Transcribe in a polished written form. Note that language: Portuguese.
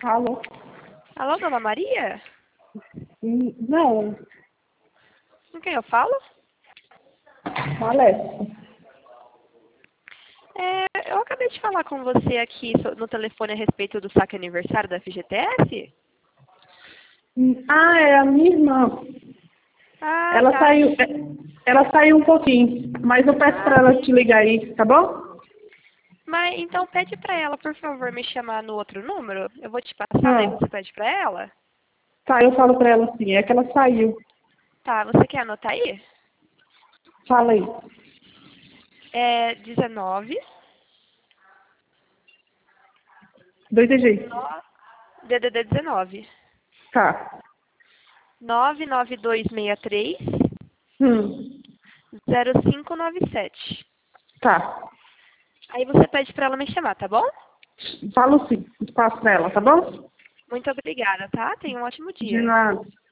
Alô? Alô, Dona Maria? Não, Com quem eu falo? Alessia. Eu acabei de falar com você aqui no telefone a respeito do saque aniversário da FGTS. É a minha irmã. Ah, Ela tá. saiu, ela saiu um pouquinho, mas eu peço para ela Sim. te ligar aí, tá bom? Mas então pede pra ela, por favor, me chamar no outro número. Eu vou te passar, daí Ah, você pede pra ela. tá, eu falo para ela assim, é que ela saiu. Tá, você quer anotar aí? Fala aí. É 19 Dois DG. DDD 19 Tá. 99263 Hum, 0597. tá. Aí você pede pra ela me chamar, tá bom? Falo sim, passo para ela, tá bom? Muito obrigada, tá? Tenha um ótimo De dia. nada.